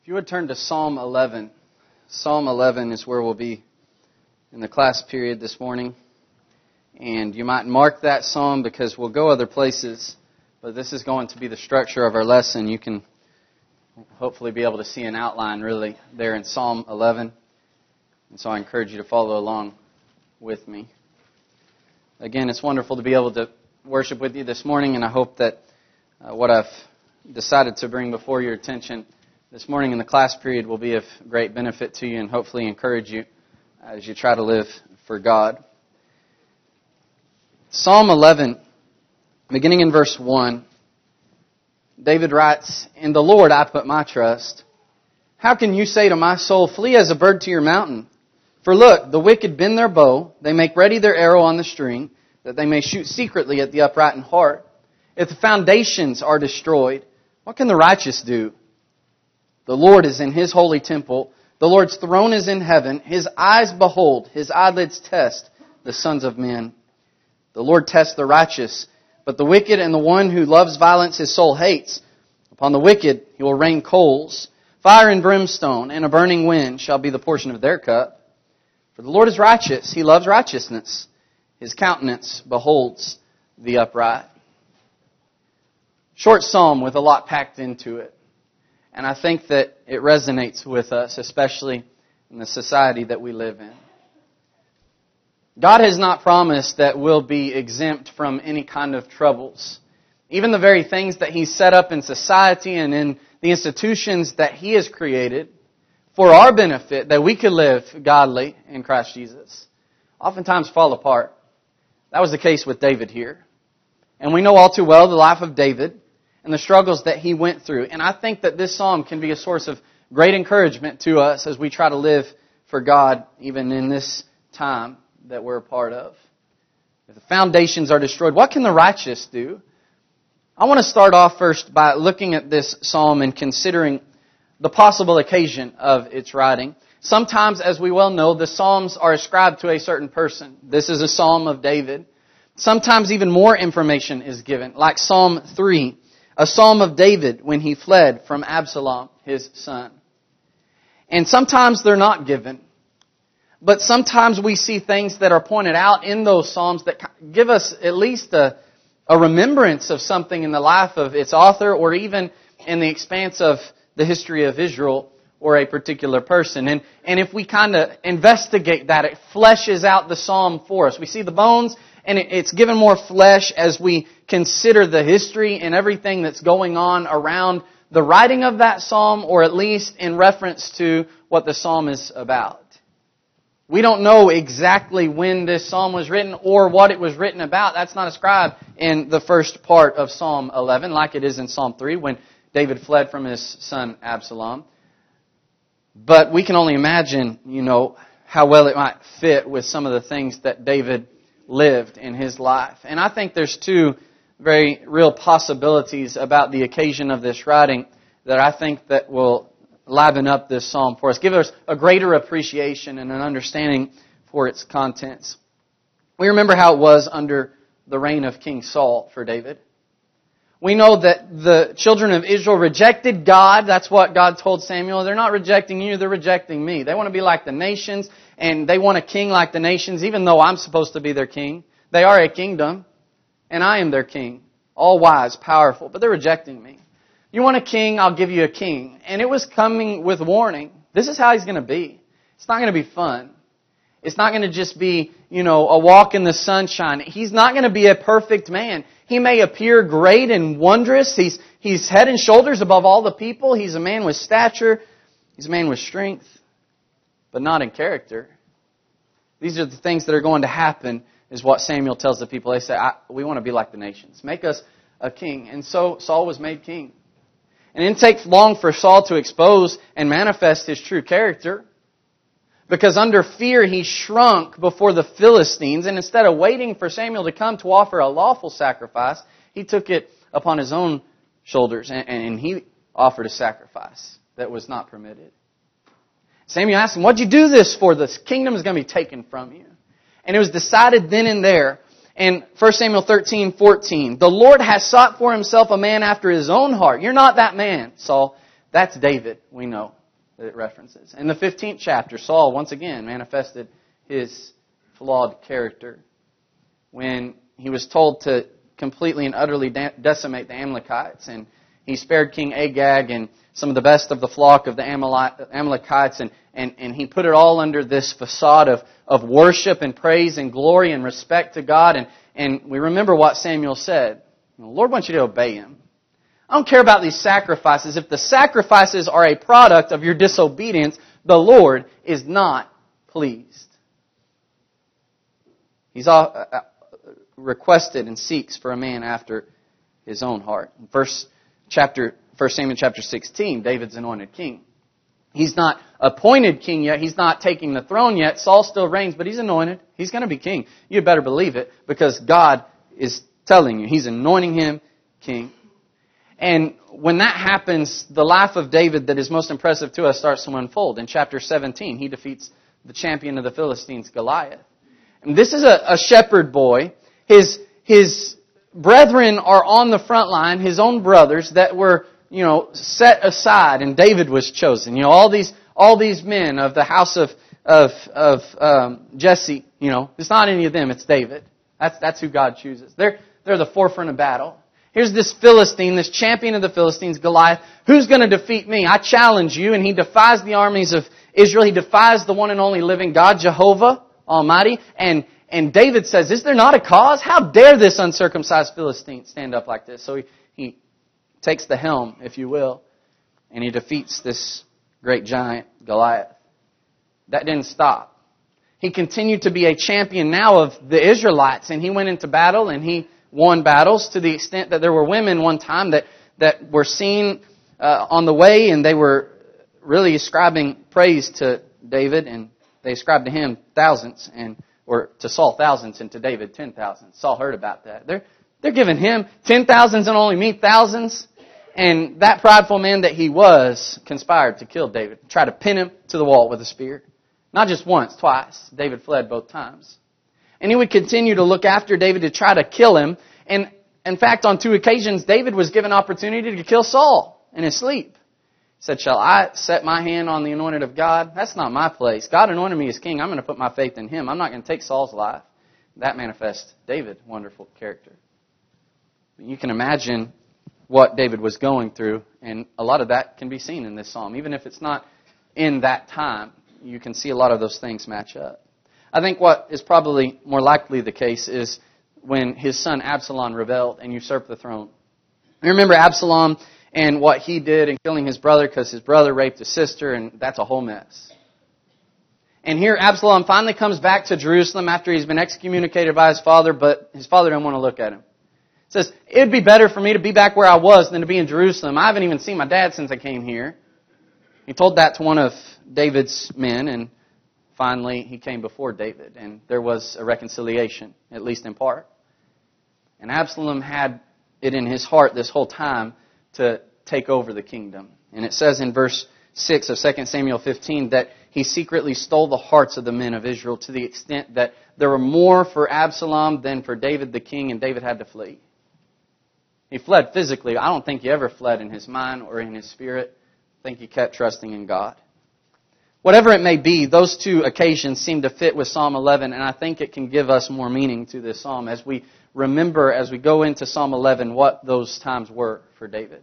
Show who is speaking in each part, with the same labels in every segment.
Speaker 1: If you would turn to Psalm 11. Psalm 11 is where we'll be in the class period this morning. And you might mark that psalm because we'll go other places. But this is going to be the structure of our lesson. You can hopefully be able to see an outline really there in Psalm 11. And so I encourage you to follow along with me. Again, it's wonderful to be able to worship with you this morning. And I hope that what I've decided to bring before your attention this morning in the class period will be of great benefit to you and hopefully encourage you as you try to live for God. Psalm 11, beginning in verse 1, David writes, "In the Lord I put my trust. How can you say to my soul, flee as a bird to your mountain? For look, the wicked bend their bow, they make ready their arrow on the string, that they may shoot secretly at the upright in heart. If the foundations are destroyed, what can the righteous do? The Lord is in His holy temple. The Lord's throne is in heaven. His eyes behold, His eyelids test the sons of men. The Lord tests the righteous, but the wicked and the one who loves violence His soul hates. Upon the wicked He will rain coals. Fire and brimstone and a burning wind shall be the portion of their cup. For the Lord is righteous. He loves righteousness. His countenance beholds the upright." Short psalm with a lot packed into it. And I think that it resonates with us, especially in the society that we live in. God has not promised that we'll be exempt from any kind of troubles. Even the very things that He's set up in society and in the institutions that He has created for our benefit, that we could live godly in Christ Jesus, oftentimes fall apart. That was the case with David here. And we know all too well the life of David and the struggles that he went through. And I think that this psalm can be a source of great encouragement to us as we try to live for God, even in this time that we're a part of. If the foundations are destroyed, what can the righteous do? I want to start off first by looking at this psalm and considering the possible occasion of its writing. Sometimes, as we well know, the psalms are ascribed to a certain person. This is a psalm of David. Sometimes even more information is given, like Psalm 3. A psalm of David when he fled from Absalom, his son. And sometimes they're not given. But sometimes we see things that are pointed out in those psalms that give us at least a remembrance of something in the life of its author, or even in the expanse of the history of Israel or a particular person. And if we kind of investigate that, it fleshes out the psalm for us. We see the bones, and it's given more flesh as we consider the history and everything that's going on around the writing of that psalm, or at least in reference to what the psalm is about. We don't know exactly when this psalm was written or what it was written about. That's not ascribed in the first part of Psalm 11, like it is in Psalm 3 when David fled from his son Absalom. But we can only imagine, how well it might fit with some of the things that David lived in his life. And I think there's two very real possibilities about the occasion of this writing that I think that will liven up this psalm for us, give us a greater appreciation and an understanding for its contents. We remember how it was under the reign of King Saul for David. We know that the children of Israel rejected God. That's what God told Samuel. They're not rejecting you, they're rejecting me. They want to be like the nations, and they want a king like the nations, even though I'm supposed to be their king. They are a kingdom, and I am their king. All wise, powerful, but they're rejecting me. You want a king, I'll give you a king. And it was coming with warning. This is how He's going to be. It's not going to be fun. It's not going to just be, a walk in the sunshine. He's not going to be a perfect man. He may appear great and wondrous. He's head and shoulders above all the people. He's a man with stature. He's a man with strength, but not in character. These are the things that are going to happen, is what Samuel tells the people. They say, we want to be like the nations. Make us a king. And so Saul was made king. And it didn't take long for Saul to expose and manifest his true character, because under fear he shrunk before the Philistines, and instead of waiting for Samuel to come to offer a lawful sacrifice, he took it upon his own shoulders and he offered a sacrifice that was not permitted. Samuel asked him, "What'd you do this for? The kingdom is going to be taken from you." And it was decided then and there in 1 Samuel 13:14, "The Lord has sought for Himself a man after His own heart." You're not that man, Saul. That's David, we know that it references. In the 15th chapter, Saul once again manifested his flawed character when he was told to completely and utterly decimate the Amalekites. And he spared King Agag and some of the best of the flock of the Amalekites, and he put it all under this facade of worship and praise and glory and respect to God. And we remember what Samuel said. The Lord wants you to obey Him. I don't care about these sacrifices. If the sacrifices are a product of your disobedience, the Lord is not pleased. He's requested and seeks for a man after His own heart. In 1 Samuel chapter 16, David's anointed king. He's not appointed king yet. He's not taking the throne yet. Saul still reigns, but he's anointed. He's going to be king. You better believe it, because God is telling you. He's anointing him king. And when that happens, the life of David that is most impressive to us starts to unfold. In chapter 17, he defeats the champion of the Philistines, Goliath. And this is a shepherd boy. His brethren are on the front line, his own brothers that were, set aside, and David was chosen. All these men of the house of Jesse, it's not any of them, it's David. That's who God chooses. They're the forefront of battle. Here's this Philistine, this champion of the Philistines, Goliath. Who's going to defeat me? I challenge you. And he defies the armies of Israel. He defies the one and only living God, Jehovah Almighty. And David says, is there not a cause? How dare this uncircumcised Philistine stand up like this? So he takes the helm, if you will, and he defeats this great giant, Goliath. That didn't stop. He continued to be a champion now of the Israelites, and he went into battle, and he won battles to the extent that there were women one time that were seen on the way, and they were really ascribing praise to David, and they ascribed to him thousands, or to Saul thousands, and to David 10,000. Saul heard about that. They're giving him 10,000s and only me thousands. And that prideful man that he was conspired to kill David, try to pin him to the wall with a spear. Not just once, twice. David fled both times. And he would continue to look after David to try to kill him. And in fact, on 2 occasions, David was given opportunity to kill Saul in his sleep. He said, shall I set my hand on the anointed of God? That's not my place. God anointed me as king. I'm going to put my faith in Him. I'm not going to take Saul's life. That manifests David's wonderful character. You can imagine what David was going through, and a lot of that can be seen in this psalm. Even if it's not in that time, you can see a lot of those things match up. I think what is probably more likely the case is when his son Absalom rebelled and usurped the throne. You remember Absalom and what he did in killing his brother because his brother raped his sister, and that's a whole mess. And here Absalom finally comes back to Jerusalem after he's been excommunicated by his father, but his father didn't want to look at him. He says, it'd be better for me to be back where I was than to be in Jerusalem. I haven't even seen my dad since I came here. He told that to one of David's men, and finally he came before David, and there was a reconciliation, at least in part. And Absalom had it in his heart this whole time to take over the kingdom. And it says in verse 6 of 2 Samuel 15 that he secretly stole the hearts of the men of Israel to the extent that there were more for Absalom than for David the king, and David had to flee. He fled physically. I don't think he ever fled in his mind or in his spirit. I think he kept trusting in God. Whatever it may be, those 2 occasions seem to fit with Psalm 11, and I think it can give us more meaning to this psalm as we remember, as we go into Psalm 11, what those times were for David.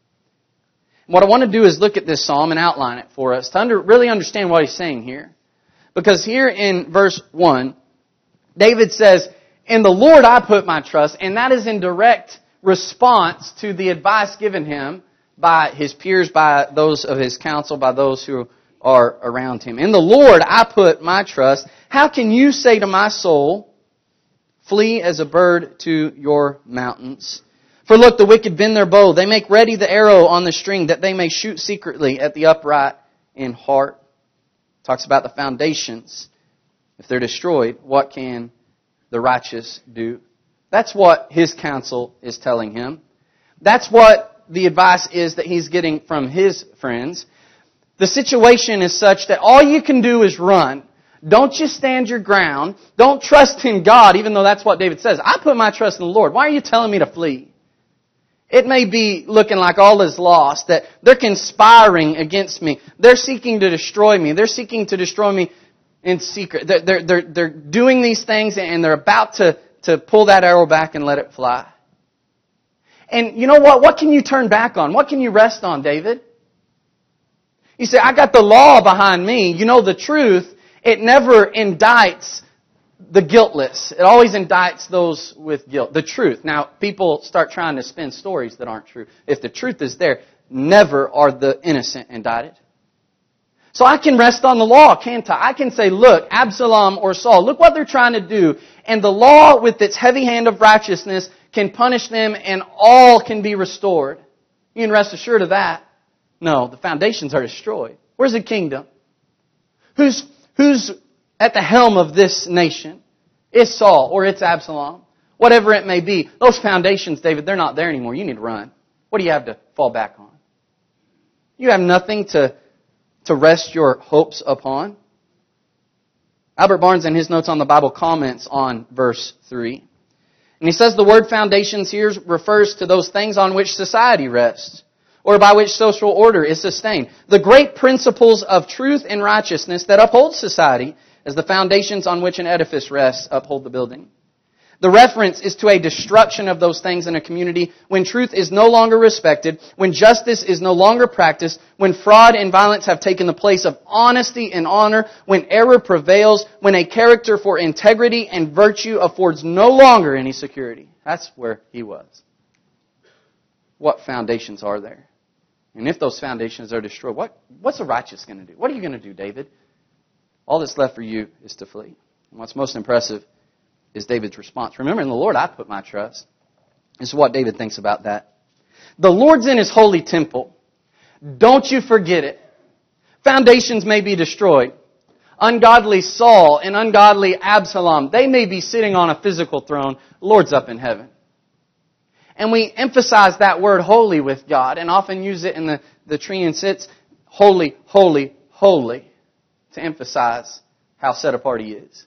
Speaker 1: What I want to do is look at this psalm and outline it for us to really understand what he's saying here. Because here in verse 1, David says, in the Lord I put my trust, and that is in direct response to the advice given him by his peers, by those of his counsel, by those who are around him. In the Lord I put my trust. How can you say to my soul, flee as a bird to your mountains? For look, the wicked bend their bow. They make ready the arrow on the string that they may shoot secretly at the upright in heart. Talks about the foundations. If they're destroyed, what can the righteous do? That's what his counsel is telling him. That's what the advice is that he's getting from his friends. The situation is such that all you can do is run. Don't you stand your ground. Don't trust in God, even though that's what David says. I put my trust in the Lord. Why are you telling me to flee? It may be looking like all is lost, that they're conspiring against me. They're seeking to destroy me. They're seeking to destroy me in secret. They're doing these things and they're about to pull that arrow back and let it fly. And you know what? What can you turn back on? What can you rest on, David? You say, I got the law behind me. You know the truth. It never indicts the guiltless. It always indicts those with guilt. The truth. Now, people start trying to spin stories that aren't true. If the truth is there, never are the innocent indicted. So I can rest on the law, can't I? I can say, look, Absalom or Saul, look what they're trying to do. And the law with its heavy hand of righteousness can punish them and all can be restored. You can rest assured of that. No, the foundations are destroyed. Where's the kingdom? Who's at the helm of this nation? It's Saul or it's Absalom. Whatever it may be. Those foundations, David, they're not there anymore. You need to run. What do you have to fall back on? You have nothing to rest your hopes upon. Albert Barnes, in his notes on the Bible, comments on verse 3. And he says the word foundations here refers to those things on which society rests, or by which social order is sustained. The great principles of truth and righteousness that uphold society, as the foundations on which an edifice rests uphold the building. The reference is to a destruction of those things in a community when truth is no longer respected, when justice is no longer practiced, when fraud and violence have taken the place of honesty and honor, when error prevails, when a character for integrity and virtue affords no longer any security. That's where he was. What foundations are there? And if those foundations are destroyed, what's the righteous going to do? What are you going to do, David? All that's left for you is to flee. And what's most impressive is David's response. Remember, in the Lord I put my trust. This is what David thinks about that. The Lord's in His holy temple. Don't you forget it. Foundations may be destroyed. Ungodly Saul and ungodly Absalom, they may be sitting on a physical throne. The Lord's up in heaven. And we emphasize that word holy with God and often use it in the tree and sits, holy, holy, holy, to emphasize how set apart He is.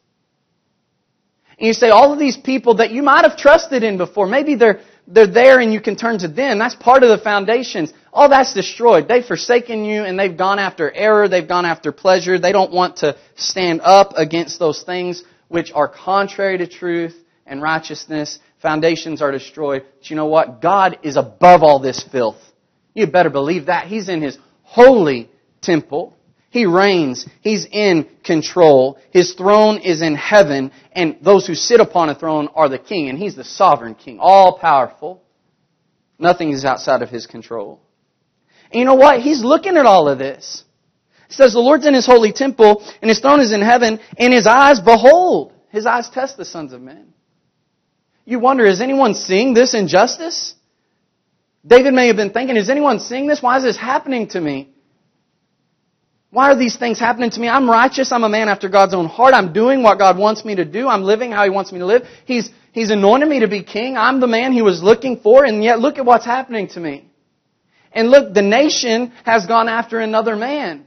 Speaker 1: And you say, all of these people that you might have trusted in before, maybe they're there and you can turn to them. That's part of the foundations. All that's destroyed. They've forsaken you and they've gone after error. They've gone after pleasure. They don't want to stand up against those things which are contrary to truth and righteousness. Foundations are destroyed. But you know what? God is above all this filth. You better believe that. He's in His holy temple. He reigns. He's in control. His throne is in heaven, and those who sit upon a throne are the king, and He's the sovereign king, all-powerful. Nothing is outside of His control. And you know what? He's looking at all of this. It says the Lord's in His holy temple, and His throne is in heaven, and His eyes behold. His eyes test the sons of men. You wonder, is anyone seeing this injustice? David may have been thinking, is anyone seeing this? Why is this happening to me? Why are these things happening to me? I'm righteous. I'm a man after God's own heart. I'm doing what God wants me to do. I'm living how He wants me to live. He's anointed me to be king. I'm the man He was looking for. And yet look at what's happening to me. And look, the nation has gone after another man.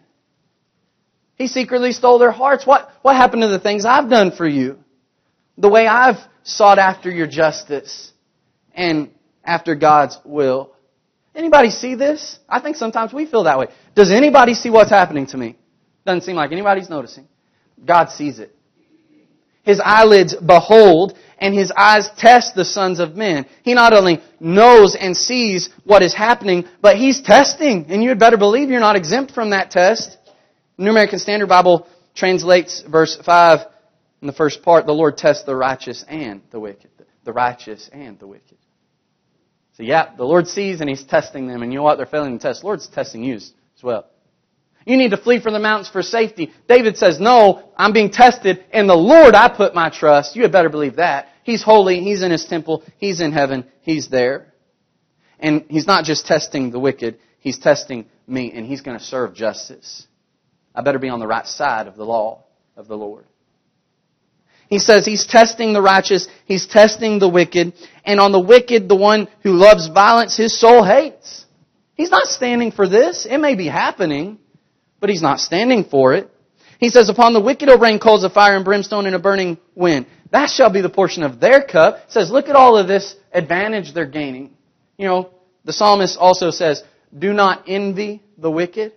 Speaker 1: He secretly stole their hearts. What happened to the things I've done for you? The way I've sought after your justice and after God's will. Anybody see this? I think sometimes we feel that way. Does anybody see what's happening to me? Doesn't seem like anybody's noticing. God sees it. His eyelids behold, and His eyes test the sons of men. He not only knows and sees what is happening, but He's testing. And you had better believe you're not exempt from that test. The New American Standard Bible translates verse 5 in the first part, the Lord tests the righteous and the wicked. The righteous and the wicked. So yeah, the Lord sees and He's testing them. And you know what? They're failing the test. The Lord's testing you as well. You need to flee from the mountains for safety. David says, no, I'm being tested. In the Lord I put my trust. You had better believe that. He's holy. He's in His temple. He's in heaven. He's there. And He's not just testing the wicked. He's testing me. And He's going to serve justice. I better be on the right side of the law of the Lord. He says He's testing the righteous, He's testing the wicked, and on the wicked, the one who loves violence, his soul hates. He's not standing for this. It may be happening, but He's not standing for it. He says, upon the wicked will rain coals of fire and brimstone and a burning wind. That shall be the portion of their cup. He says, look at all of this advantage they're gaining. You know, The psalmist also says, do not envy the wicked.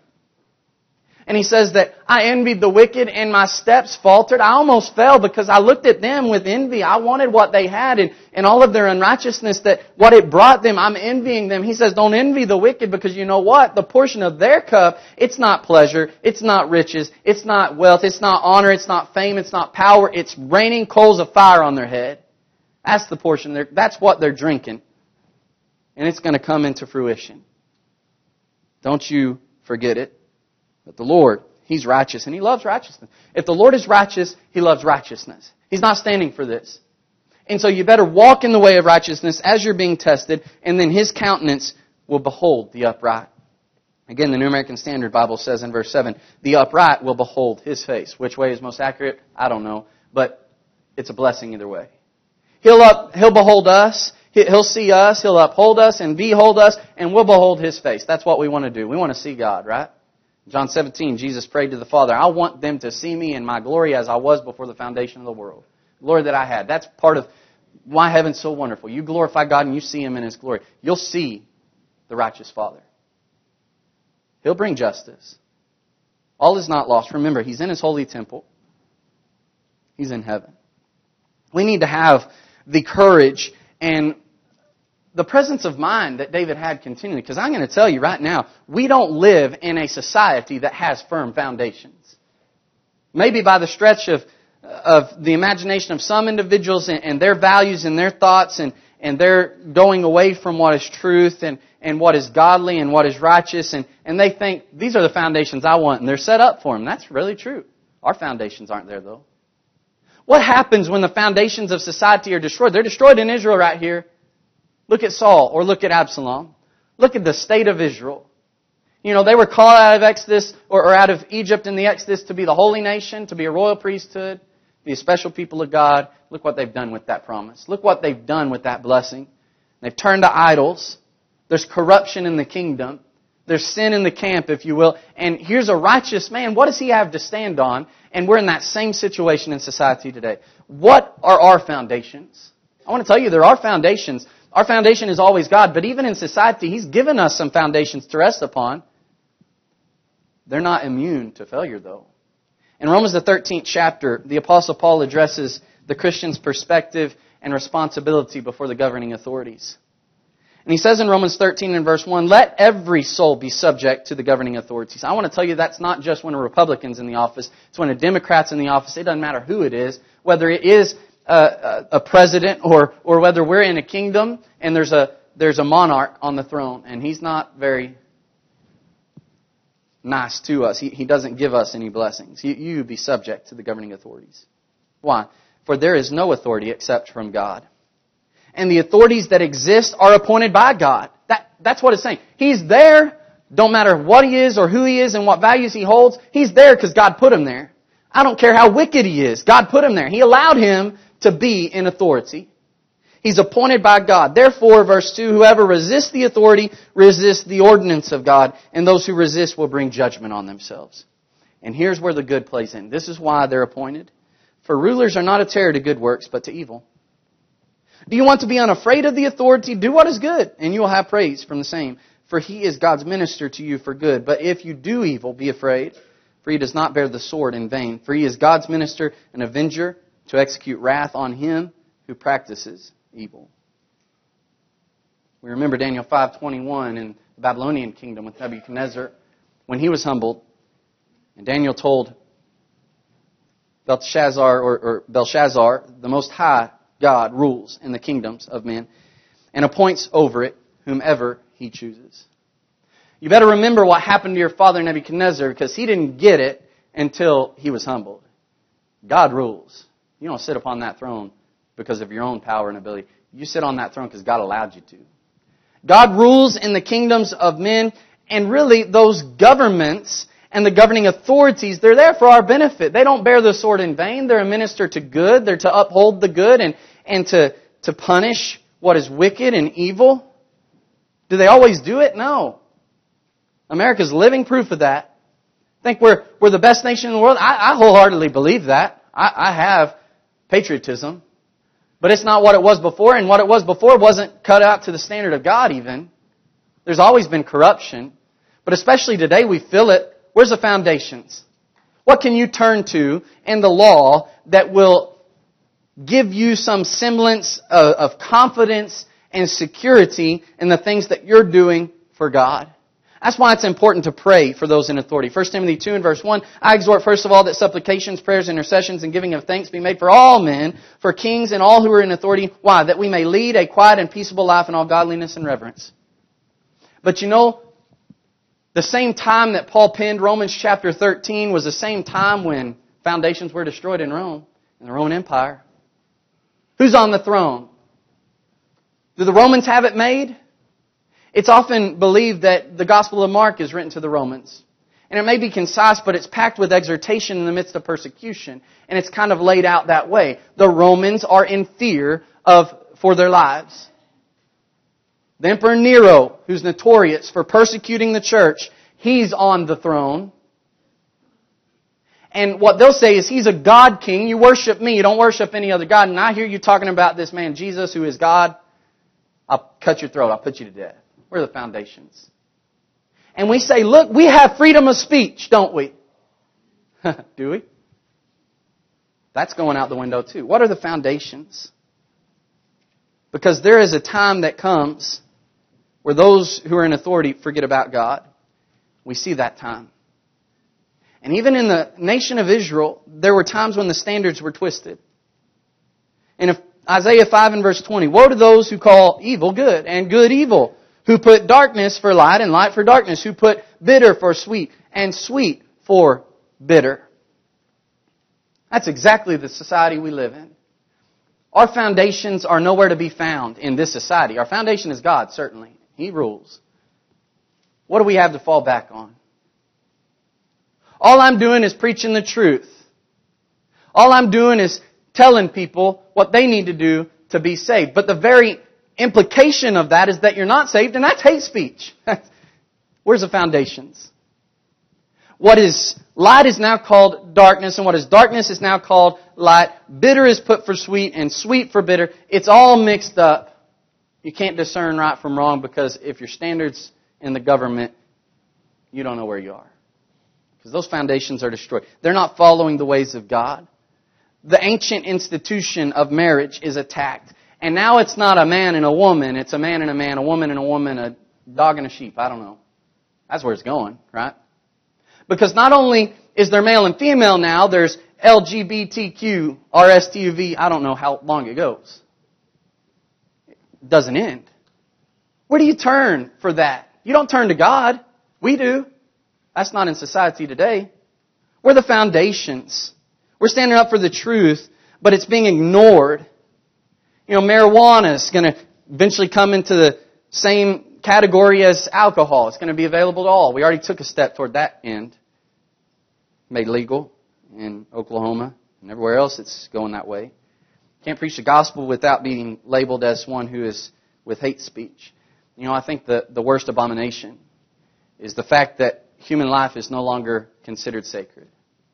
Speaker 1: And he says that I envied the wicked and my steps faltered. I almost fell because I looked at them with envy. I wanted what they had and all of their unrighteousness, that what it brought them, I'm envying them. He says, don't envy the wicked, because you know what? The portion of their cup, it's not pleasure, it's not riches, it's not wealth, it's not honor, it's not fame, it's not power. It's raining coals of fire on their head. That's the portion. That's what they're drinking. And it's going to come into fruition. Don't you forget it. But the Lord, He's righteous and He loves righteousness. If the Lord is righteous, He loves righteousness. He's not standing for this. And so you better walk in the way of righteousness as you're being tested, and then His countenance will behold the upright. Again, the New American Standard Bible says in verse 7, the upright will behold His face. Which way is most accurate? I don't know. But it's a blessing either way. He'll behold us. He'll see us. He'll uphold us and behold us, and we'll behold His face. That's what we want to do. We want to see God, right? John 17, Jesus prayed to the Father, I want them to see me in my glory as I was before the foundation of the world. Glory that I had. That's part of why heaven's so wonderful. You glorify God and you see Him in His glory. You'll see the righteous Father. He'll bring justice. All is not lost. Remember, He's in His holy temple. He's in heaven. We need to have the courage and the presence of mind that David had continually. Because I'm going to tell you right now, we don't live in a society that has firm foundations. Maybe by the stretch of the imagination of some individuals and their values and their thoughts and their going away from what is truth and what is godly and what is righteous. And they think, these are the foundations I want, and they're set up for them. That's really true. Our foundations aren't there, though. What happens when the foundations of society are destroyed? They're destroyed in Israel right here. Look at Saul, or look at Absalom. Look at the state of Israel. You know, they were called out of Exodus, or out of Egypt in the Exodus to be the holy nation, to be a royal priesthood, be a special people of God. Look what they've done with that promise. Look what they've done with that blessing. They've turned to idols. There's corruption in the kingdom. There's sin in the camp, if you will. And here's a righteous man. What does he have to stand on? And we're in that same situation in society today. What are our foundations? I want to tell you, there are foundations. Our foundation is always God, but even in society, He's given us some foundations to rest upon. They're not immune to failure, though. In Romans the 13th chapter, the Apostle Paul addresses the Christian's perspective and responsibility before the governing authorities. And he says in Romans 13 and verse 1, let every soul be subject to the governing authorities. I want to tell you that's not just when a Republican's in the office. It's when a Democrat's in the office. It doesn't matter who it is, whether it is a president or whether we're in a kingdom and there's a monarch on the throne and he's not very nice to us. He doesn't give us any blessings. You be subject to the governing authorities. Why? For there is no authority except from God. And the authorities that exist are appointed by God. That's what it's saying. He's there, don't matter what he is or who he is and what values he holds. He's there because God put him there. I don't care how wicked he is. God put him there. He allowed him to be in authority. He's appointed by God. Therefore, verse 2, whoever resists the authority resists the ordinance of God, and those who resist will bring judgment on themselves. And here's where the good plays in. This is why they're appointed. For rulers are not a terror to good works, but to evil. Do you want to be unafraid of the authority? Do what is good, and you will have praise from the same. For he is God's minister to you for good. But if you do evil, be afraid, for he does not bear the sword in vain. For he is God's minister, an avenger, to execute wrath on him who practices evil. We remember Daniel 5:21 in the Babylonian kingdom with Nebuchadnezzar when he was humbled. And Daniel told Belshazzar, or Belshazzar, the Most High God rules in the kingdoms of men and appoints over it whomever He chooses. You better remember what happened to your father Nebuchadnezzar, because he didn't get it until he was humbled. God rules. You don't sit upon that throne because of your own power and ability. You sit on that throne because God allowed you to. God rules in the kingdoms of men, and really those governments and the governing authorities, they're there for our benefit. They don't bear the sword in vain. They're a minister to good. They're to uphold the good and to punish what is wicked and evil. Do they always do it? No. America's living proof of that. Think we're the best nation in the world? I wholeheartedly believe that. I have patriotism. But it's not what it was before, and what it was before wasn't cut out to the standard of God even. There's always been corruption. But especially today we feel it. Where's the foundations? What can you turn to in the law that will give you some semblance of confidence and security in the things that you're doing for God? That's why it's important to pray for those in authority. 1 Timothy 2 and verse 1, I exhort first of all that supplications, prayers, intercessions, and giving of thanks be made for all men, for kings and all who are in authority. Why? That we may lead a quiet and peaceable life in all godliness and reverence. But you know, the same time that Paul penned Romans chapter 13 was the same time when foundations were destroyed in Rome, in the Roman Empire. Who's on the throne? Do the Romans have it made? It's often believed that the Gospel of Mark is written to the Romans. And it may be concise, but it's packed with exhortation in the midst of persecution. And it's kind of laid out that way. The Romans are in fear for their lives. The Emperor Nero, who's notorious for persecuting the church, he's on the throne. And what they'll say is, he's a God king. You worship me. You don't worship any other God. And I hear you talking about this man, Jesus, who is God. I'll cut your throat. I'll put you to death. Where are the foundations? And we say, look, we have freedom of speech, don't we? Do we? That's going out the window too. What are the foundations? Because there is a time that comes where those who are in authority forget about God. We see that time. And even in the nation of Israel, there were times when the standards were twisted. And if Isaiah 5 and verse 20, woe to those who call evil good and good evil, who put darkness for light and light for darkness, who put bitter for sweet and sweet for bitter. That's exactly the society we live in. Our foundations are nowhere to be found in this society. Our foundation is God, certainly. He rules. What do we have to fall back on? All I'm doing is preaching the truth. All I'm doing is telling people what they need to do to be saved. But the very implication of that is that you're not saved, and that's hate speech. Where's the foundations? What is light is now called darkness, and what is darkness is now called light. Bitter is put for sweet, and sweet for bitter. It's all mixed up. You can't discern right from wrong, because if your standard's in the government, you don't know where you are. Because those foundations are destroyed. They're not following the ways of God. The ancient institution of marriage is attacked. And now it's not a man and a woman. It's a man and a man, a woman and a woman, a dog and a sheep. I don't know. That's where it's going, right? Because not only is there male and female now, there's LGBTQ, RSTUV. I don't know how long it goes. It doesn't end. Where do you turn for that? You don't turn to God. We do. That's not in society today. We're the foundations. We're standing up for the truth, but it's being ignored. You know, marijuana is going to eventually come into the same category as alcohol. It's going to be available to all. We already took a step toward that end. Made legal in Oklahoma and everywhere else it's going that way. Can't preach the gospel without being labeled as one who is with hate speech. You know, I think the worst abomination is the fact that human life is no longer considered sacred.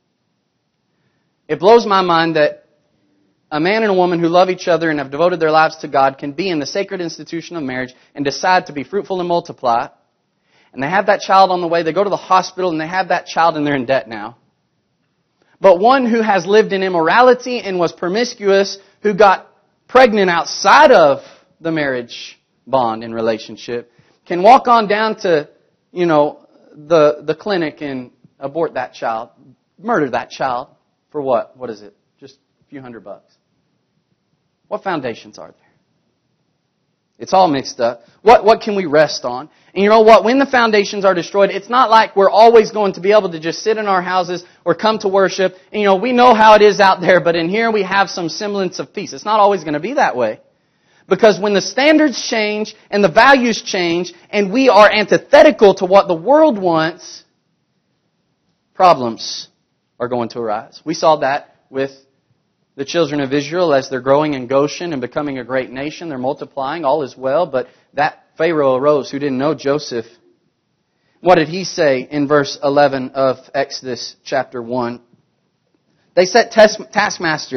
Speaker 1: It blows my mind that a man and a woman who love each other and have devoted their lives to God can be in the sacred institution of marriage and decide to be fruitful and multiply. And they have that child on the way. They go to the hospital and they have that child and they're in debt now. But one who has lived in immorality and was promiscuous, who got pregnant outside of the marriage bond and relationship, can walk on down to, the clinic and abort that child, murder that child for what? What is it? Just a few $100. What foundations are there? It's all mixed up. What can we rest on? And you know what? When the foundations are destroyed, it's not like we're always going to be able to just sit in our houses or come to worship. And we know how it is out there, but in here we have some semblance of peace. It's not always going to be that way. Because when the standards change and the values change and we are antithetical to what the world wants, problems are going to arise. We saw that with the children of Israel as they're growing in Goshen and becoming a great nation. They're multiplying. All is well. But that Pharaoh arose who didn't know Joseph. What did he say in verse 11 of Exodus chapter 1? They set taskmasters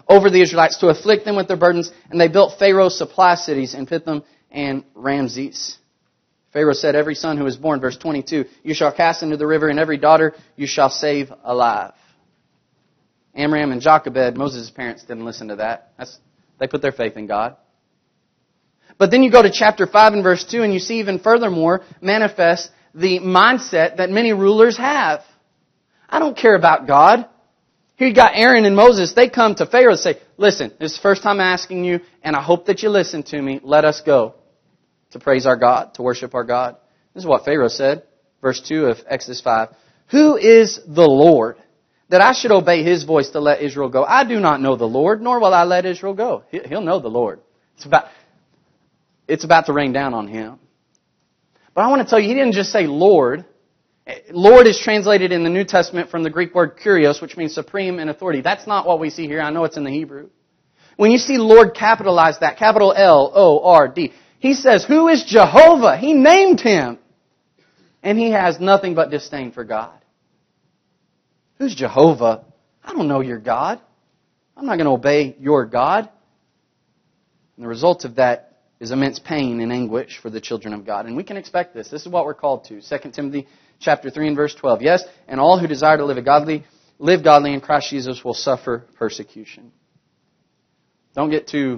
Speaker 1: over the Israelites to afflict them with their burdens, and they built Pharaoh's supply cities in Pithom and Ramses. Pharaoh said, every son who is born, verse 22, you shall cast into the river, and every daughter you shall save alive. Amram and Jochebed, Moses' parents, didn't listen to that. They put their faith in God. But then you go to chapter 5 and verse 2, and you see even furthermore manifest the mindset that many rulers have. I don't care about God. Here you got Aaron and Moses. They come to Pharaoh and say, listen, this is the first time I'm asking you, and I hope that you listen to me. Let us go to praise our God, to worship our God. This is what Pharaoh said. Verse 2 of Exodus 5. Who is the Lord, that I should obey His voice to let Israel go? I do not know the Lord, nor will I let Israel go. He'll know the Lord. It's about to rain down on him. But I want to tell you, he didn't just say Lord. Lord is translated in the New Testament from the Greek word kurios, which means supreme in authority. That's not what we see here. I know it's in the Hebrew. When you see Lord capitalize that, capital L-O-R-D, he says, who is Jehovah? He named Him. And he has nothing but disdain for God. Who's Jehovah? I don't know your God. I'm not going to obey your God. And the result of that is immense pain and anguish for the children of God. And we can expect this. This is what we're called to. 2 Timothy chapter 3 and verse 12. Yes, and all who desire to live godly in Christ Jesus will suffer persecution. Don't get too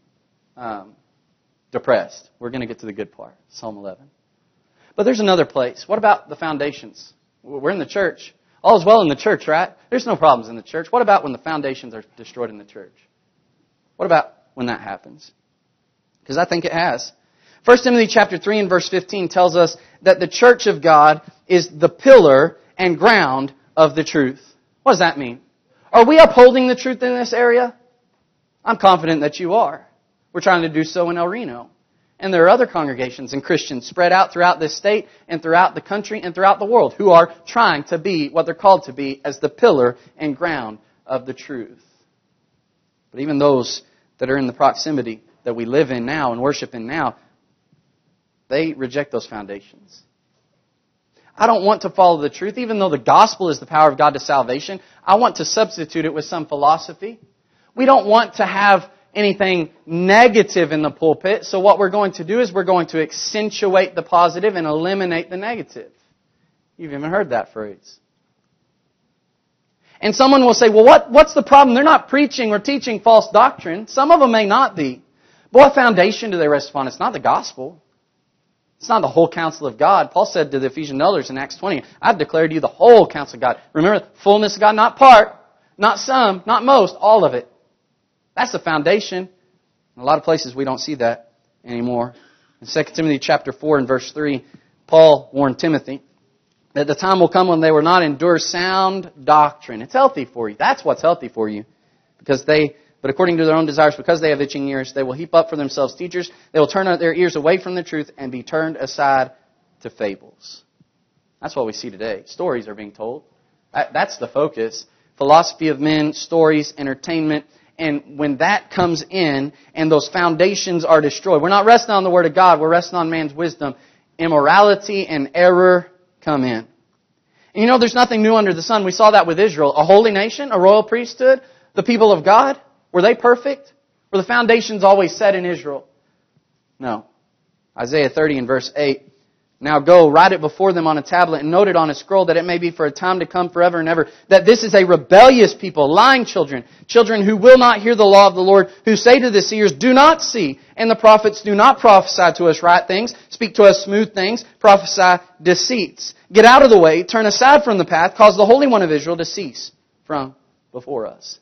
Speaker 1: depressed. We're going to get to the good part. Psalm 11. But there's another place. What about the foundations? We're in the church. All is well in the church, right? There's no problems in the church. What about when the foundations are destroyed in the church? What about when that happens? Because I think it has. 1 Timothy chapter 3 and verse 15 tells us that the church of God is the pillar and ground of the truth. What does that mean? Are we upholding the truth in this area? I'm confident that you are. We're trying to do so in El Reno. And there are other congregations and Christians spread out throughout this state and throughout the country and throughout the world who are trying to be what they're called to be as the pillar and ground of the truth. But even those that are in the proximity that we live in now and worship in now, they reject those foundations. I don't want to follow the truth, even though the gospel is the power of God to salvation. I want to substitute it with some philosophy. We don't want to have anything negative in the pulpit, so what we're going to do is we're going to accentuate the positive and eliminate the negative. You've even heard that phrase. And someone will say, well, what's the problem? They're not preaching or teaching false doctrine. Some of them may not be. But what foundation do they rest upon? It's not the gospel. It's not the whole counsel of God. Paul said to the Ephesian elders in Acts 20, I've declared to you the whole counsel of God. Remember, fullness of God, not part, not some, not most, all of it. That's the foundation. In a lot of places we don't see that anymore. In 2 Timothy chapter 4 and verse 3, Paul warned Timothy that the time will come when they will not endure sound doctrine. It's healthy for you. That's what's healthy for you. But according to their own desires, because they have itching ears, they will heap up for themselves teachers. They will turn their ears away from the truth and be turned aside to fables. That's what we see today. Stories are being told. That's the focus. Philosophy of men, stories, entertainment. And when that comes in and those foundations are destroyed, we're not resting on the Word of God, we're resting on man's wisdom. Immorality and error come in. And there's nothing new under the sun. We saw that with Israel. A holy nation, a royal priesthood, the people of God. Were they perfect? Were the foundations always set in Israel? No. Isaiah 30 and verse 8. Now go, write it before them on a tablet and note it on a scroll that it may be for a time to come forever and ever. That this is a rebellious people, lying children, children who will not hear the law of the Lord, who say to the seers, do not see, and the prophets do not prophesy to us right things, speak to us smooth things, prophesy deceits. Get out of the way, turn aside from the path, cause the Holy One of Israel to cease from before us.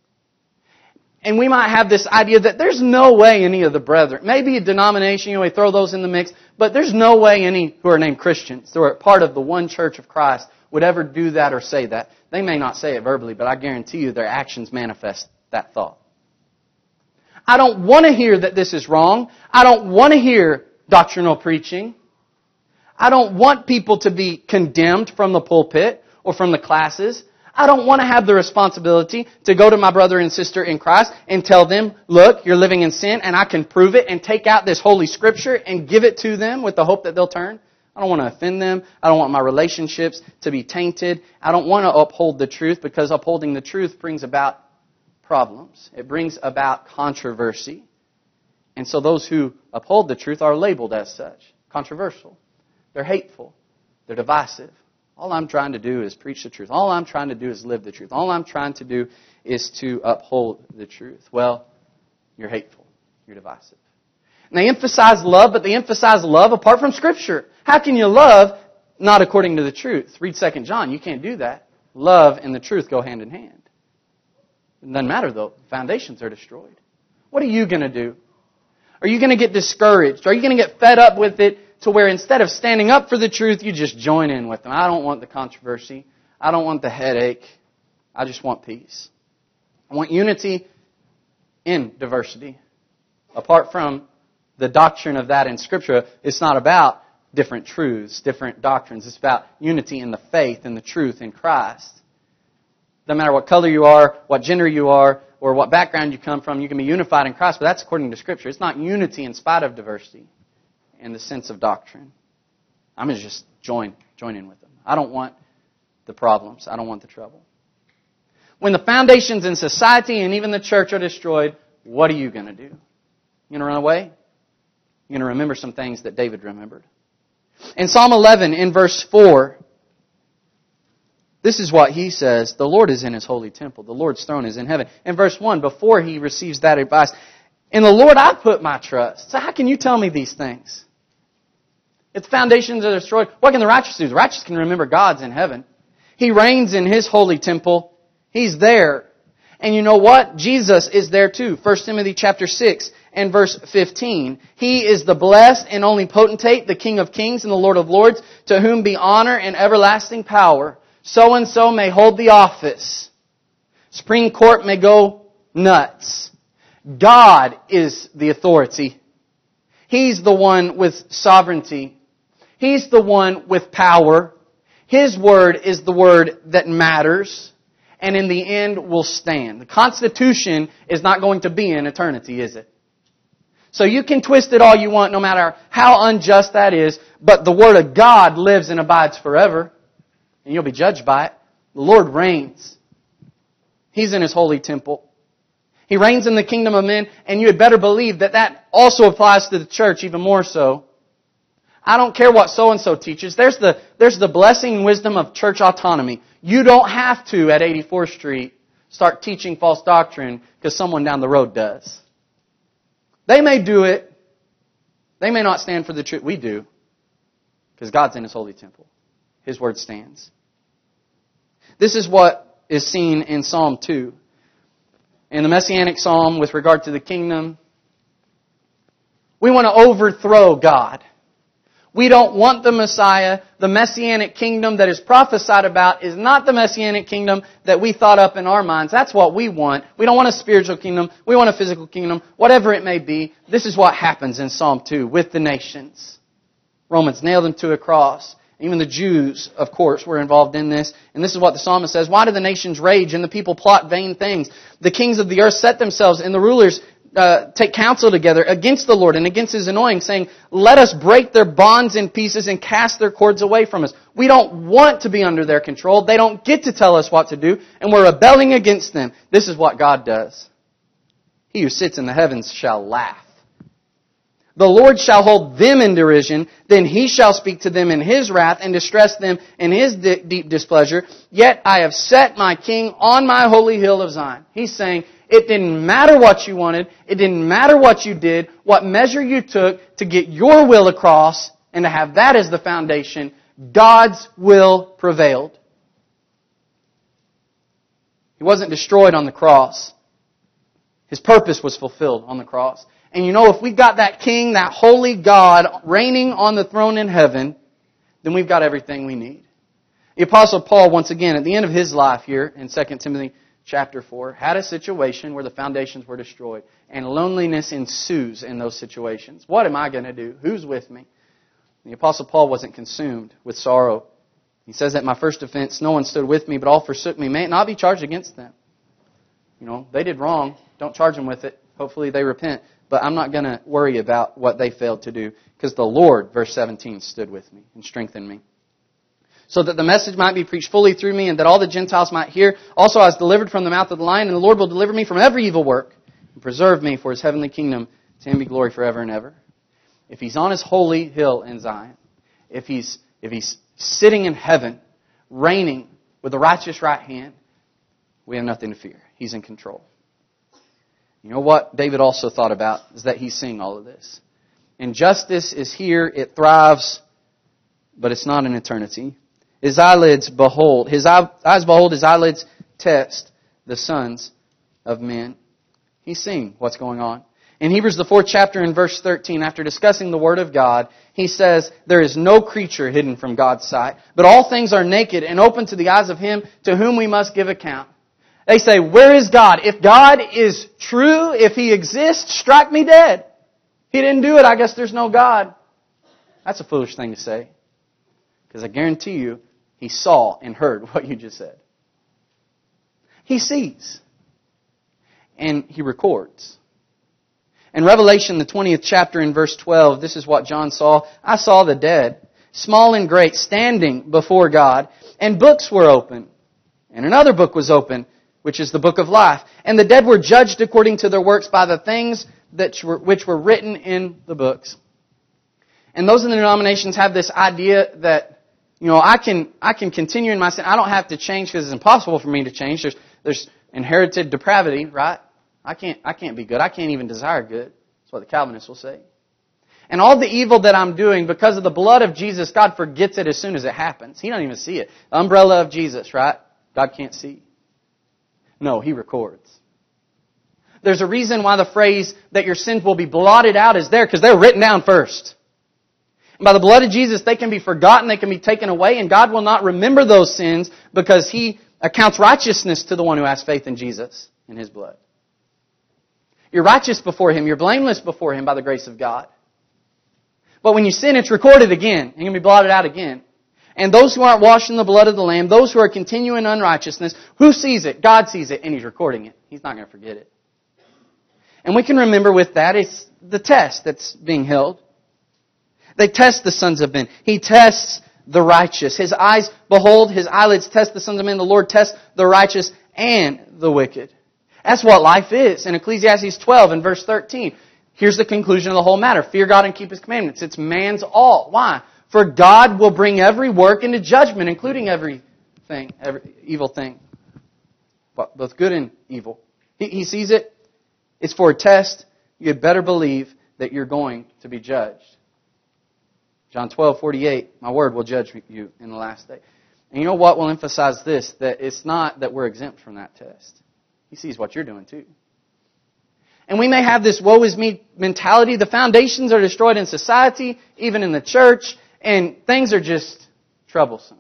Speaker 1: And we might have this idea that there's no way any of the brethren, maybe a denomination, we throw those in the mix, but there's no way any who are named Christians, who are part of the one church of Christ, would ever do that or say that. They may not say it verbally, but I guarantee you their actions manifest that thought. I don't want to hear that this is wrong. I don't want to hear doctrinal preaching. I don't want people to be condemned from the pulpit or from the classes. I don't want to have the responsibility to go to my brother and sister in Christ and tell them, look, you're living in sin and I can prove it, and take out this holy scripture and give it to them with the hope that they'll turn. I don't want to offend them. I don't want my relationships to be tainted. I don't want to uphold the truth, because upholding the truth brings about problems. It brings about controversy. And so those who uphold the truth are labeled as such. Controversial. They're hateful. They're divisive. All I'm trying to do is preach the truth. All I'm trying to do is live the truth. All I'm trying to do is to uphold the truth. Well, you're hateful. You're divisive. And they emphasize love, but they emphasize love apart from Scripture. How can you love not according to the truth? Read 2 John. You can't do that. Love and the truth go hand in hand. It doesn't matter, though. Foundations are destroyed. What are you going to do? Are you going to get discouraged? Are you going to get fed up with it to where instead of standing up for the truth, you just join in with them? I don't want the controversy. I don't want the headache. I just want peace. I want unity in diversity. Apart from the doctrine of that in Scripture, it's not about different truths, different doctrines. It's about unity in the faith and the truth in Christ. Doesn't matter what color you are, what gender you are, or what background you come from, you can be unified in Christ, but that's according to Scripture. It's not unity in spite of diversity in the sense of doctrine. I'm going to just join in with them. I don't want the problems. I don't want the trouble. When the foundations in society and even the church are destroyed, what are you going to do? You going to run away? You're going to remember some things that David remembered. In Psalm 11, in verse 4, this is what he says: the Lord is in His holy temple. The Lord's throne is in heaven. In verse 1, before he receives that advice, in the Lord I put my trust. So how can you tell me these things? If the foundations are destroyed, what can the righteous do? The righteous can remember God's in heaven. He reigns in His holy temple. He's there. And you know what? Jesus is there too. 1 Timothy chapter 6 and verse 15. He is the blessed and only potentate, the King of kings and the Lord of lords, to whom be honor and everlasting power. So-and-so may hold the office. Supreme Court may go nuts. God is the authority. He's the one with sovereignty. He's the one with power. His word is the word that matters. And in the end will stand. The Constitution is not going to be in eternity, is it? So you can twist it all you want, no matter how unjust that is, but the Word of God lives and abides forever. And you'll be judged by it. The Lord reigns. He's in His holy temple. He reigns in the kingdom of men, and you had better believe that that also applies to the church even more so. I don't care what so-and-so teaches. There's the blessing and wisdom of church autonomy. You don't have to, at 84th Street, start teaching false doctrine because someone down the road does. They may do it. They may not stand for the truth. We do. Because God's in His holy temple. His word stands. This is what is seen in Psalm 2. In the Messianic Psalm with regard to the kingdom, we want to overthrow God. We don't want the Messiah. The Messianic kingdom that is prophesied about is not the Messianic kingdom that we thought up in our minds. That's what we want. We don't want a spiritual kingdom. We want a physical kingdom. Whatever it may be, this is what happens in Psalm 2 with the nations. Romans nailed them to a cross. Even the Jews, of course, were involved in this. And this is what the psalmist says: why do the nations rage and the people plot vain things? The kings of the earth set themselves and the rulers take counsel together against the Lord and against His anointing, saying, let us break their bonds in pieces and cast their cords away from us. We don't want to be under their control. They don't get to tell us what to do, and we're rebelling against them. This is what God does. He who sits in the heavens shall laugh. The Lord shall hold them in derision. Then He shall speak to them in His wrath and distress them in His deep displeasure. Yet I have set my King on my holy hill of Zion. He's saying, it didn't matter what you wanted. It didn't matter what you did, what measure you took to get your will across and to have that as the foundation. God's will prevailed. He wasn't destroyed on the cross. His purpose was fulfilled on the cross. And you know, if we've got that King, that holy God reigning on the throne in heaven, then we've got everything we need. The Apostle Paul, once again, at the end of his life here in 2 Timothy chapter 4, had a situation where the foundations were destroyed. And loneliness ensues in those situations. What am I going to do? Who's with me? The Apostle Paul wasn't consumed with sorrow. He says, at my first offense, no one stood with me, but all forsook me. May it not be charged against them. You know, they did wrong. Don't charge them with it. Hopefully they repent. But I'm not going to worry about what they failed to do, because the Lord, verse 17, stood with me and strengthened me. so that the message might be preached fully through me and that all the Gentiles might hear. Also I was delivered from the mouth of the lion, and the Lord will deliver me from every evil work and preserve me for His heavenly kingdom. To Him be glory forever and ever. If He's on His holy hill in Zion, if He's sitting in heaven, reigning with the righteous right hand, we have nothing to fear. He's in control. You know what David also thought about is that he's seeing all of this. And justice is here, it thrives, but it's not in eternity. His eyes behold, his eyelids test the sons of men. He's seeing what's going on. In Hebrews, the 4th chapter, in verse 13, after discussing the Word of God, he says, there is no creature hidden from God's sight, but all things are naked and open to the eyes of Him to whom we must give account. They say, where is God? If God is true, if He exists, strike me dead. He didn't do it, I guess there's no God. That's a foolish thing to say. Because I guarantee you, He saw and heard what you just said. He sees. And He records. In Revelation, the 20th chapter, in verse 12, this is what John saw. I saw the dead, small and great, standing before God, and books were open. And another book was open, which is the book of life. And the dead were judged according to their works by the things which were written in the books. And those in the denominations have this idea that, I can continue in my sin. I don't have to change because it's impossible for me to change. There's inherited depravity, right? I can't be good. I can't even desire good. That's what the Calvinists will say. And all the evil that I'm doing, because of the blood of Jesus, God forgets it as soon as it happens. He don't even see it. The umbrella of Jesus, right? God can't see. No, He records. There's a reason why the phrase that your sins will be blotted out is there, because they're written down first. And by the blood of Jesus, they can be forgotten, they can be taken away, and God will not remember those sins because He accounts righteousness to the one who has faith in Jesus and His blood. You're righteous before Him, you're blameless before Him by the grace of God. But when you sin, it's recorded again. It can be blotted out again. And those who aren't washed in the blood of the Lamb, those who are continuing in unrighteousness, who sees it? God sees it, and He's recording it. He's not going to forget it. And we can remember with that, it's the test that's being held. They test the sons of men. He tests the righteous. His eyes behold, His eyelids test the sons of men. The Lord tests the righteous and the wicked. That's what life is. In Ecclesiastes 12 and verse 13, here's the conclusion of the whole matter. Fear God and keep His commandments. It's man's all. Why? For God will bring every work into judgment, including every evil thing. Both good and evil. He sees it. It's for a test. You had better believe that you're going to be judged. John 12:48, my word will judge you in the last day. And you know what will emphasize this? That it's not that we're exempt from that test. He sees what you're doing too. And we may have this woe is me mentality. The foundations are destroyed in society, even in the church, and things are just troublesome.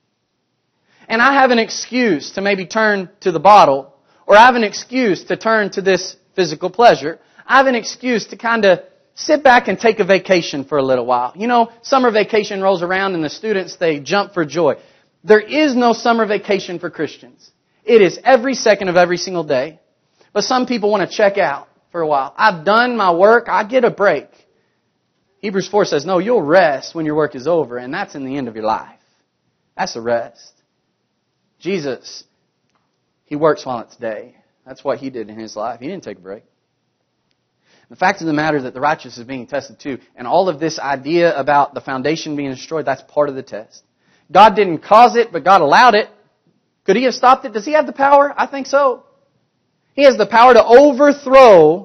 Speaker 1: And I have an excuse to maybe turn to the bottle, or I have an excuse to turn to this physical pleasure. I have an excuse to kind of sit back and take a vacation for a little while. Summer vacation rolls around and the students, they jump for joy. There is no summer vacation for Christians. It is every second of every single day. But some people want to check out for a while. I've done my work. I get a break. Hebrews 4 says, no, you'll rest when your work is over, and that's in the end of your life. That's a rest. Jesus, He works while it's day. That's what He did in His life. He didn't take a break. The fact of the matter is that the righteous is being tested too. And all of this idea about the foundation being destroyed, that's part of the test. God didn't cause it, but God allowed it. Could He have stopped it? Does He have the power? I think so. He has the power to overthrow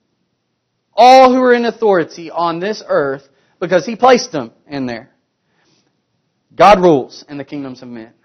Speaker 1: all who are in authority on this earth because He placed them in there. God rules in the kingdoms of men.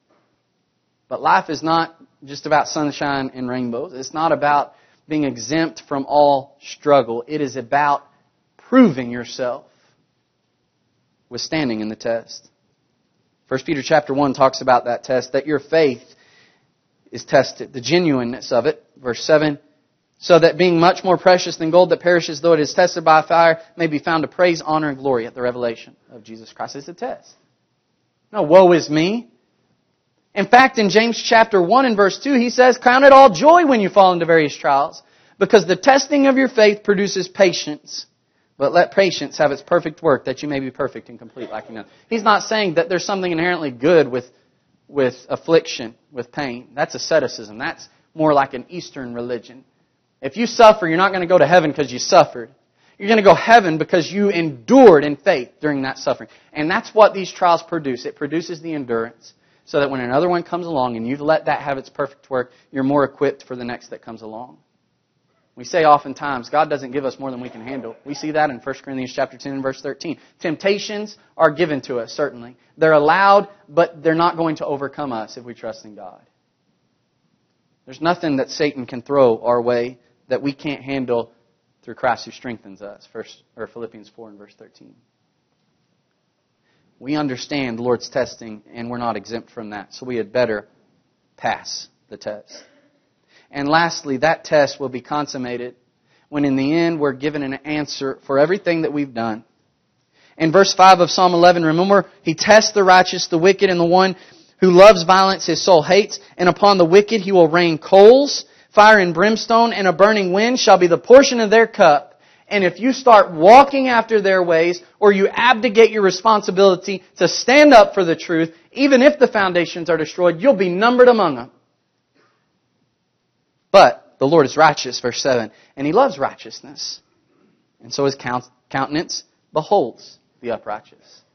Speaker 1: But life is not just about sunshine and rainbows. It's not about being exempt from all struggle. It is about proving yourself, withstanding in the test. 1 Peter chapter 1 talks about that test, that your faith is tested, the genuineness of it. Verse 7, so that being much more precious than gold that perishes, though it is tested by fire, may be found to praise, honor, and glory at the revelation of Jesus Christ. It's a test. No, woe is me. In fact, in James chapter 1 and verse 2, he says, count it all joy when you fall into various trials, because the testing of your faith produces patience. But let patience have its perfect work, that you may be perfect and complete, lacking nothing. He's not saying that there's something inherently good with affliction, with pain. That's asceticism. That's more like an Eastern religion. If you suffer, you're not going to go to heaven because you suffered. You're going to go to heaven because you endured in faith during that suffering. And that's what these trials produce. It produces the endurance so that when another one comes along and you've let that have its perfect work, you're more equipped for the next that comes along. We say oftentimes, God doesn't give us more than we can handle. We see that in 1 Corinthians chapter 10 and verse 13. Temptations are given to us, certainly. They're allowed, but they're not going to overcome us if we trust in God. There's nothing that Satan can throw our way that we can't handle through Christ who strengthens us. Philippians 4 and verse 13. We understand the Lord's testing, and we're not exempt from that. So we had better pass the test. And lastly, that test will be consummated when in the end we're given an answer for everything that we've done. In verse 5 of Psalm 11, remember, He tests the righteous, the wicked, and the one who loves violence his soul hates. And upon the wicked He will rain coals, fire and brimstone, and a burning wind shall be the portion of their cup. And if you start walking after their ways, or you abdicate your responsibility to stand up for the truth, even if the foundations are destroyed, you'll be numbered among them. But the Lord is righteous, verse 7, and He loves righteousness. And so His countenance beholds the uprighteous.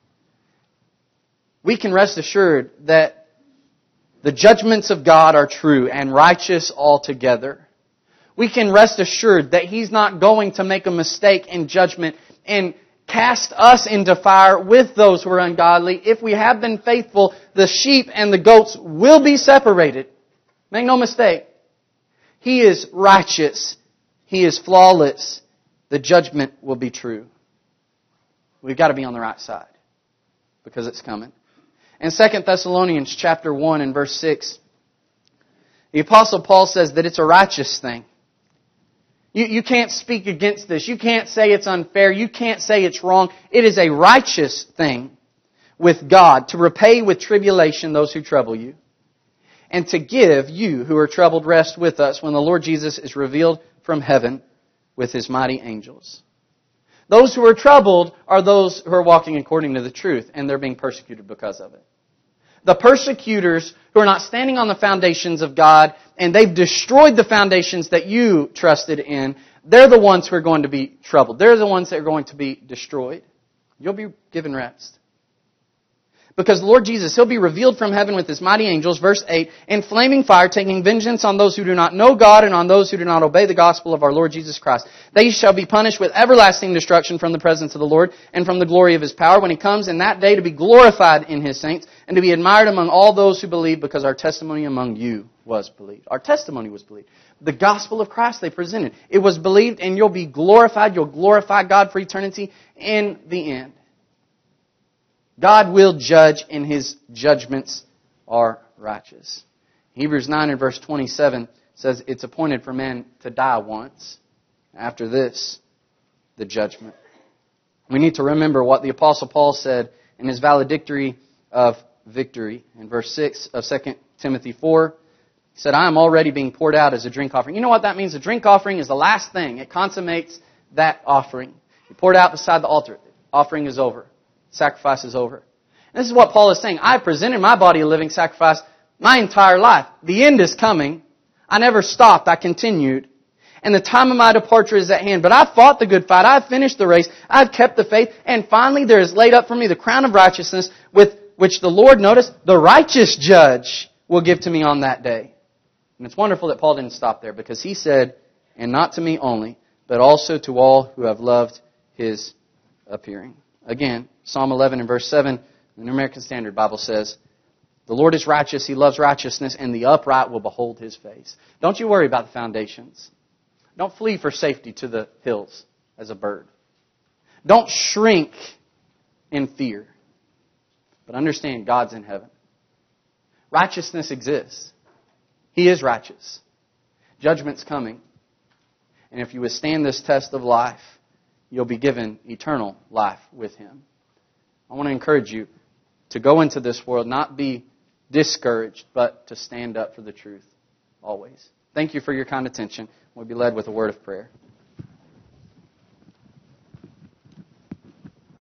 Speaker 1: We can rest assured that the judgments of God are true and righteous altogether. We can rest assured that He's not going to make a mistake in judgment and cast us into fire with those who are ungodly. If we have been faithful, the sheep and the goats will be separated. Make no mistake. He is righteous. He is flawless. The judgment will be true. We've got to be on the right side because it's coming. In 2 Thessalonians chapter 1 and verse 6, the Apostle Paul says that it's a righteous thing. You can't speak against this. You can't say it's unfair. You can't say it's wrong. It is a righteous thing with God to repay with tribulation those who trouble you, and to give you who are troubled rest with us when the Lord Jesus is revealed from heaven with His mighty angels. Those who are troubled are those who are walking according to the truth, and they're being persecuted because of it. The persecutors who are not standing on the foundations of God, and they've destroyed the foundations that you trusted in, they're the ones who are going to be troubled. They're the ones that are going to be destroyed. You'll be given rest. Because the Lord Jesus, He'll be revealed from heaven with His mighty angels, verse 8, in flaming fire, taking vengeance on those who do not know God and on those who do not obey the gospel of our Lord Jesus Christ. They shall be punished with everlasting destruction from the presence of the Lord and from the glory of His power when He comes in that day to be glorified in His saints and to be admired among all those who believe, because our testimony among you was believed. Our testimony was believed. The gospel of Christ they presented. It was believed, and you'll be glorified. You'll glorify God for eternity in the end. God will judge, and His judgments are righteous. Hebrews 9 and verse 27 says it's appointed for men to die once. After this, the judgment. We need to remember what the Apostle Paul said in his valedictory of victory. In verse 6 of 2 Timothy 4, he said, I am already being poured out as a drink offering. You know what that means? A drink offering is the last thing. It consummates that offering. You pour it out beside the altar. The offering is over. Sacrifice is over. And this is what Paul is saying. I presented my body a living sacrifice my entire life. The end is coming. I never stopped. I continued. And the time of my departure is at hand. But I've fought the good fight. I've finished the race. I've kept the faith. And finally there is laid up for me the crown of righteousness, with which the Lord, notice, the righteous judge will give to me on that day. And it's wonderful that Paul didn't stop there, because he said, and not to me only, but also to all who have loved His appearing. Again, Psalm 11 and verse 7, the New American Standard Bible says, the Lord is righteous, He loves righteousness, and the upright will behold His face. Don't you worry about the foundations. Don't flee for safety to the hills as a bird. Don't shrink in fear. But understand, God's in heaven. Righteousness exists. He is righteous. Judgment's coming. And if you withstand this test of life, you'll be given eternal life with Him. I want to encourage you to go into this world, not be discouraged, but to stand up for the truth always. Thank you for your kind attention. We'll be led with a word of prayer.